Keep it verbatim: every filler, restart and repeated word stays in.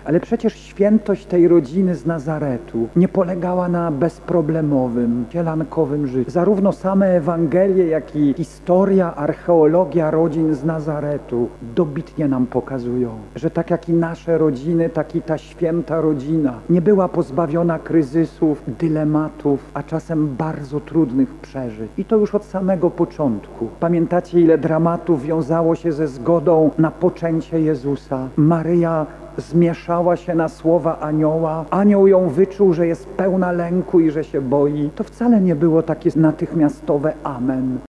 Ale przecież świętość tej rodziny z Nazaretu nie polegała na bezproblemowym, zielankowym życiu. Zarówno same Ewangelie, jak i historia, archeologia rodzin z Nazaretu dobitnie nam pokazują, że tak jak i nasze rodziny, tak i ta święta rodzina nie była pozbawiona kryzysów, dylematów, a czasem bardzo trudnych przeżyć. I to już od samego początku. Pamiętacie, ile dramatów wiązało się ze zgodą na poczęcie Jezusa? Maryja zmieszała się na słowa anioła. Anioł ją wyczuł, że jest pełna lęku i że się boi. To wcale nie było takie natychmiastowe amen.